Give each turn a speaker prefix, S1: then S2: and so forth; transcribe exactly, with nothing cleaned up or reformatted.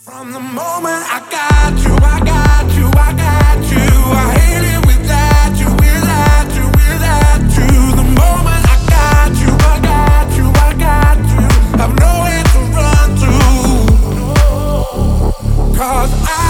S1: From the moment I got you, I got you, I got you. I hate it without you, without you, without you. The moment I got you, I got you, I got you. I've nowhere to run to. 'Cause I